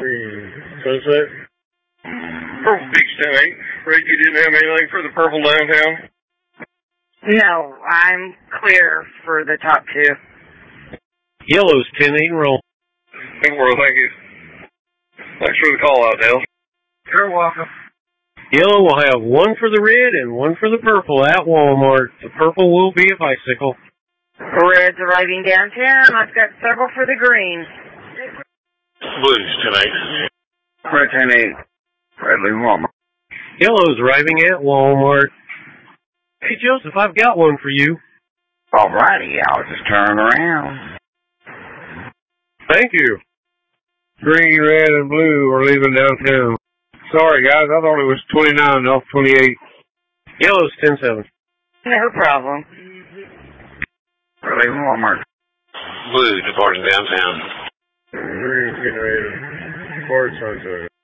Green. Sunset. Purple Beach 10-8. Rick, you didn't have anything for the purple downtown? No, I'm clear for the top two. Yellow's 10-8 and roll. Thank you. Thanks for the call out, Dale. You're welcome. Yellow will have one for the red and one for the purple at Walmart. The purple will be a bicycle. Red's arriving downtown. I've got several for the green. Blues 10-8. Red 10-8. Red leaving Walmart. Yellow's arriving at Walmart. Hey, Joseph, I've got one for you. Alrighty, I'll just turn around. Thank you. Green, red, and blue are leaving downtown. Sorry, guys, I thought it was 29 off 28. Yellow's 10-7. No problem. We're leaving Walmart. Blue departing downtown. Green, 10-8. Ford Sunset.